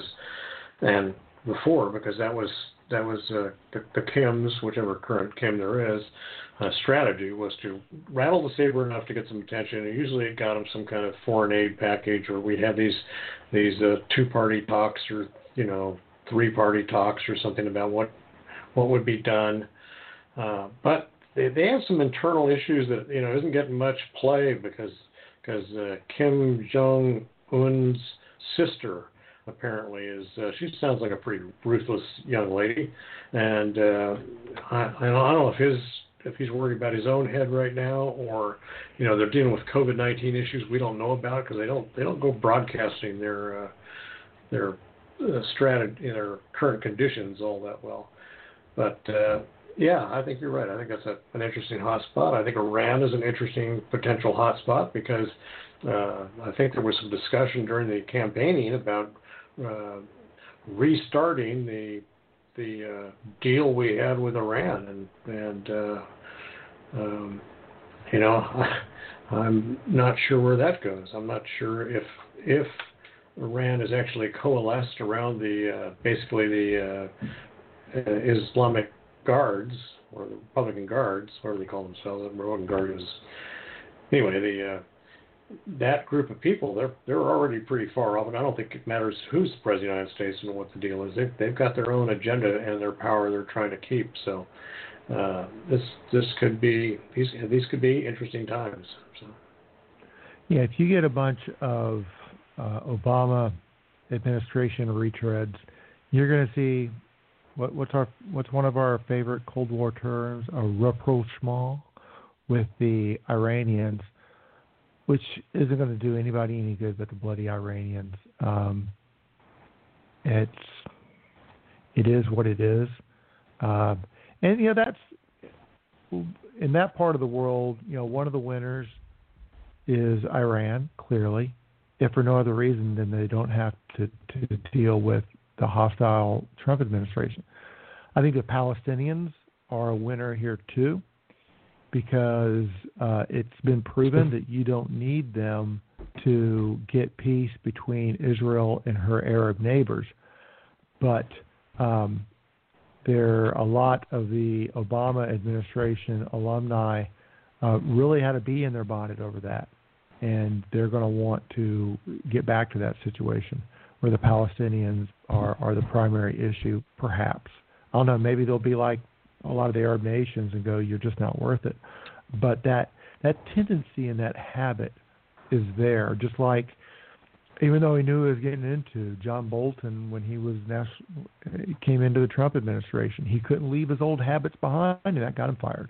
that was the Kim's, whichever current Kim there is, strategy was to rattle the saber enough to get some attention. And usually it got them some kind of foreign aid package, or we'd have these two-party talks or three-party talks or something about what would be done. But they have some internal issues that isn't getting much play because Kim Jong Un's sister apparently is she sounds like a pretty ruthless young lady, and I don't know if he's worried about his own head right now, or they're dealing with COVID-19 issues we don't know about because they don't go broadcasting their strategy, their current conditions all that well. But yeah, I think you're right. I think that's an interesting hot spot. I think Iran is an interesting potential hot spot because I think there was some discussion during the campaigning about restarting the deal we had with Iran, and I'm not sure where that goes. I'm not sure if Iran is actually coalesced around basically the Islamic Guards or the Republican Guards, whatever they call themselves. The Republican Guard is anyway. That group of people, they're already pretty far off, and I don't think it matters who's the president of the United States and what the deal is. They've got their own agenda and their power they're trying to keep. So this could be these could be interesting times. So. Yeah, if you get a bunch of Obama administration retreads, you're going to see what's one of our favorite Cold War terms, a rapprochement with the Iranians, which isn't going to do anybody any good but the bloody Iranians. It is what it is, and that's in that part of the world. One of the winners is Iran, clearly, if for no other reason than they don't have to deal with the hostile Trump administration. I think the Palestinians are a winner here too, because it's been proven that you don't need them to get peace between Israel and her Arab neighbors. But there a lot of the Obama administration alumni really had a bee in their bonnet over that. And they're going to want to get back to that situation where the Palestinians are the primary issue, perhaps. I don't know, maybe they'll be like a lot of the Arab nations and go, you're just not worth it. But that tendency and that habit is there, just like even though he knew he was getting into John Bolton when he came into the Trump administration, he couldn't leave his old habits behind, and that got him fired.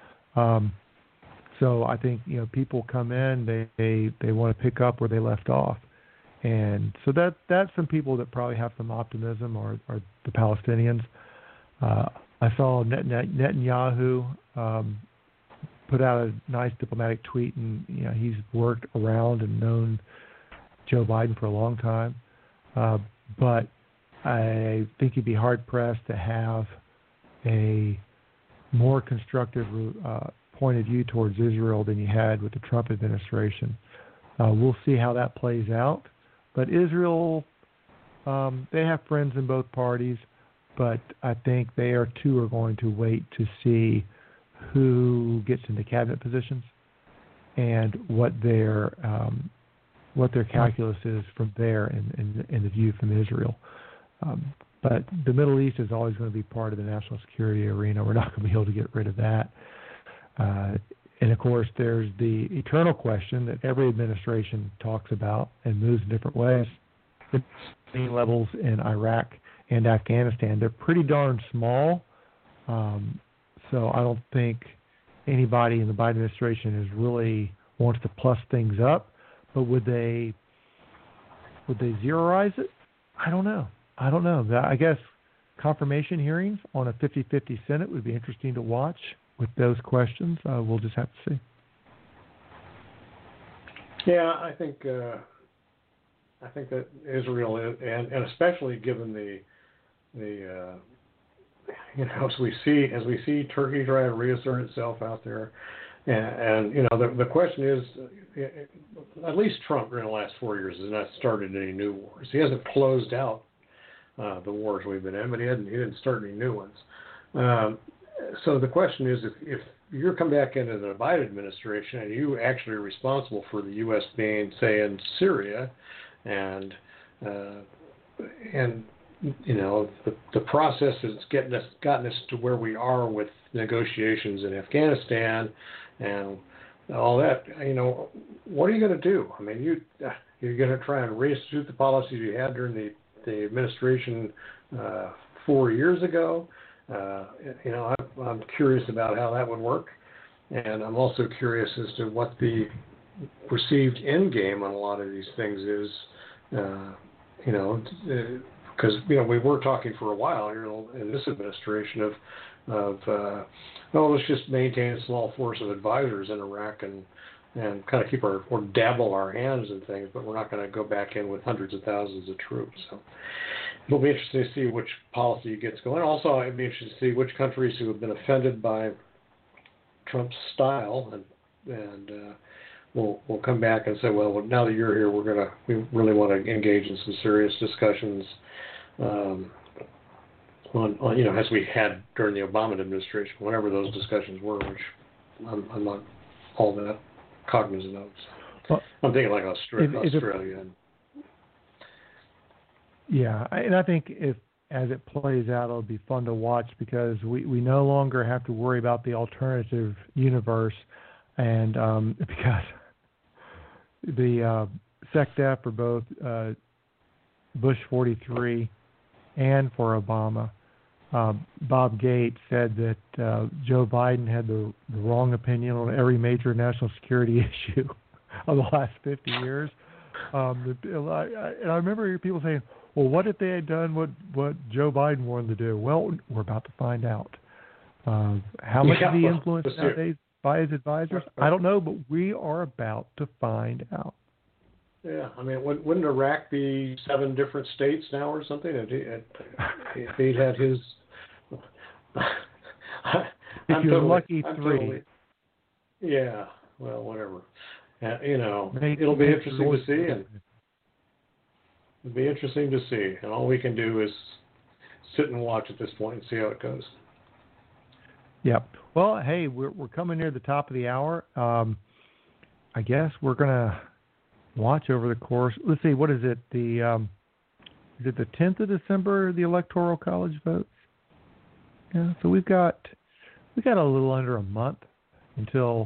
So I think people come in, they want to pick up where they left off, and so that's some people that probably have some optimism are the Palestinians. I saw Netanyahu put out a nice diplomatic tweet, and he's worked around and known Joe Biden for a long time, but I think he'd be hard pressed to have a more constructive point of view towards Israel than you had with the Trump administration. We'll see how that plays out. But Israel, they have friends in both parties, but I think they are going to wait to see who gets into cabinet positions and what their calculus is from there in the view from Israel. But the Middle East is always going to be part of the national security arena. We're not going to be able to get rid of that. And, of course, there's the eternal question that every administration talks about and moves in different ways. The levels in Iraq and Afghanistan, they're pretty darn small. So I don't think anybody in the Biden administration wants to plus things up. But would they zeroize it? I don't know. I guess confirmation hearings on a 50-50 Senate would be interesting to watch with those questions. We'll just have to see. Yeah, I think that Israel is, and especially given the as we see Turkey try to reassert itself out there, and the question is, at least Trump in the last 4 years has not started any new wars. He hasn't closed out the wars we've been in, but he didn't start any new ones. So the question is, if you're come back into the Biden administration and you actually are responsible for the U.S. being, say, in Syria, and the process has gotten us to where we are with negotiations in Afghanistan and all that. What are you going to do? I mean, you're going to try and reinstitute the policies you had during the administration 4 years ago. I'm curious about how that would work, and I'm also curious as to what the perceived end game on a lot of these things is. Because we were talking for a while in this administration of let's just maintain a small force of advisors in Iraq and kind of keep or dabble our hands in things, but we're not going to go back in with hundreds of thousands of troops. So it'll be interesting to see which policy gets going. Also, it'd be interesting to see which countries who have been offended by Trump's style and we'll come back and say, well, now that you're here, we really want to engage in some serious discussions on as we had during the Obama administration, whenever those discussions were, which I'm not all that cognizant of. So I'm thinking like Australia. Yeah, and I think as it plays out, it'll be fun to watch because we no longer have to worry about the alternative universe, and because the SecDef for both Bush 43 and for Obama, Bob Gates said that Joe Biden had the wrong opinion on every major national security issue of the last 50 years. And I remember hearing people saying, well, what if they had done what Joe Biden wanted to do? Well, we're about to find out. How much is he influenced nowadays by his advisors? I don't know, but we are about to find out. Yeah, I mean, wouldn't Iraq be 7 different states now or something? If he'd had his... if you're lucky, 3. Yeah, well, whatever. It'll be interesting to see. It'll be interesting to see. And all we can do is sit and watch at this point and see how it goes. Yep. Well, hey, we're coming near the top of the hour. I guess we're going to watch over the course. Let's see, what is it? Is it the 10th of December, the Electoral College votes? Yeah, so we got a little under a month until,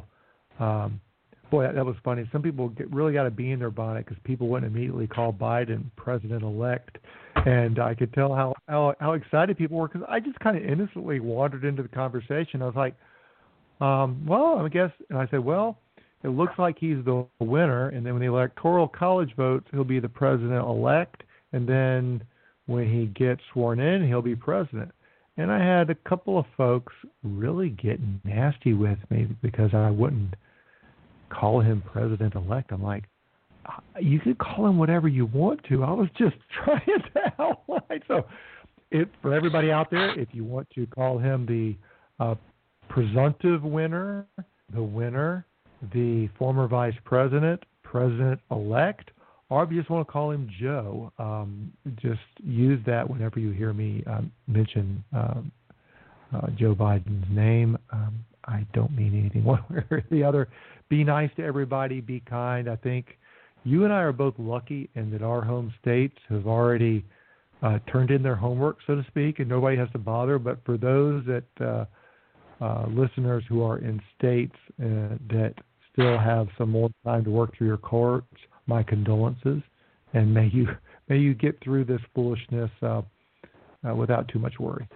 boy, that was funny. Some people really got to be in their bonnet because people wouldn't immediately call Biden president-elect. And I could tell how excited people were because I just kind of innocently wandered into the conversation. I was like, well, I guess, and I said, well, it looks like he's the winner. And then when the Electoral College votes, he'll be the president-elect. And then when he gets sworn in, he'll be president. And I had a couple of folks really get nasty with me because I wouldn't call him president-elect. I'm like, you could call him whatever you want to. I was just trying to outline. So for everybody out there, if you want to call him the presumptive winner, the winner, the former vice president, president-elect, or if you just want to call him Joe, just use that whenever you hear me mention Joe Biden's name. I don't mean anything one way or the other. Be nice to everybody. Be kind. I think you and I are both lucky in that our home states have already turned in their homework, so to speak, and nobody has to bother. But for those that listeners who are in states that still have some more time to work through your courts, my condolences, and may you get through this foolishness without too much worry.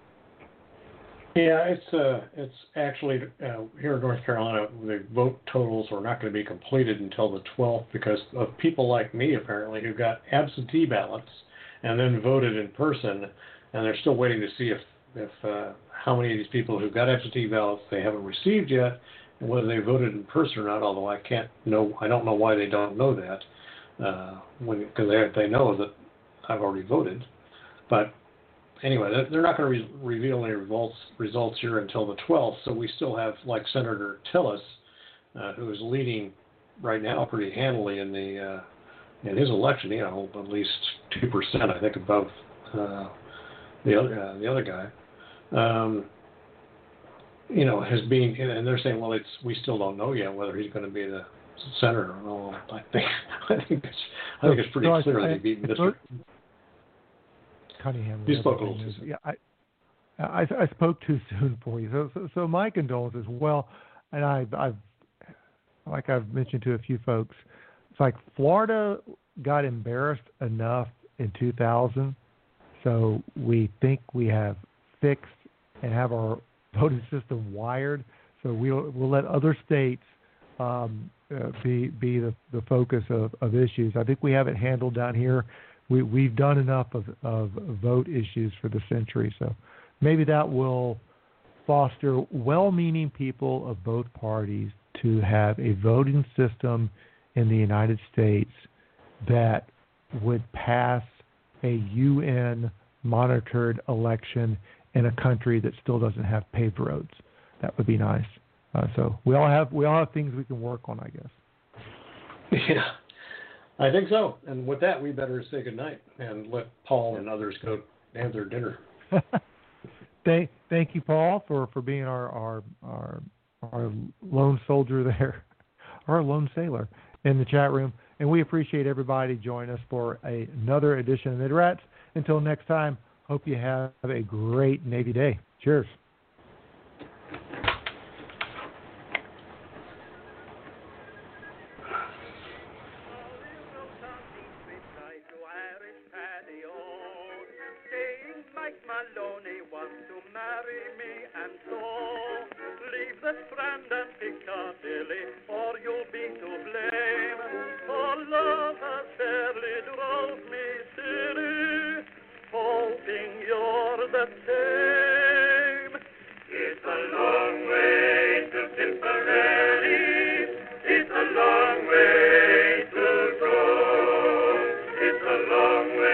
Yeah, it's actually here in North Carolina, the vote totals are not going to be completed until the 12th because of people like me, apparently, who got absentee ballots and then voted in person, and they're still waiting to see if how many of these people who got absentee ballots they haven't received yet, and whether they voted in person or not. Although I don't know why they don't know that, because they know that I've already voted, but. Anyway, they're not going to reveal any results here until the 12th, so we still have, like Senator Tillis, who is leading right now pretty handily in his election, at least 2%, I think, above the other guy. Has been, and they're saying, well, we still don't know yet whether he's going to be the senator. Well, I think it's pretty clear that he beat Mr. Cunningham. You spoke a little too soon. Yeah, I spoke too soon for you. So my condolences. Well, and I've like I've mentioned to a few folks, it's like Florida got embarrassed enough in 2000, so we think we have fixed and have our voting system wired. So we'll let other states be the focus of issues. I think we have it handled down here. We've done enough of vote issues for the century, so maybe that will foster well-meaning people of both parties to have a voting system in the United States that would pass a UN-monitored election in a country that still doesn't have paved roads. That would be nice. So we all have things we can work on, I guess. Yeah, I think so. And with that, we better say goodnight and let Paul and others go have their dinner. Thank you, Paul, for being our lone soldier there, our lone sailor in the chat room. And we appreciate everybody joining us for another edition of Mid-Rats. Until next time, hope you have a great Navy day. Cheers. Maloney wants to marry me, and so leave the Strand and Piccadilly, or you'll be to blame. For love has fairly drove me silly, hoping you're the same. It's a long way to Tipperary, it's a long way to go, it's a long way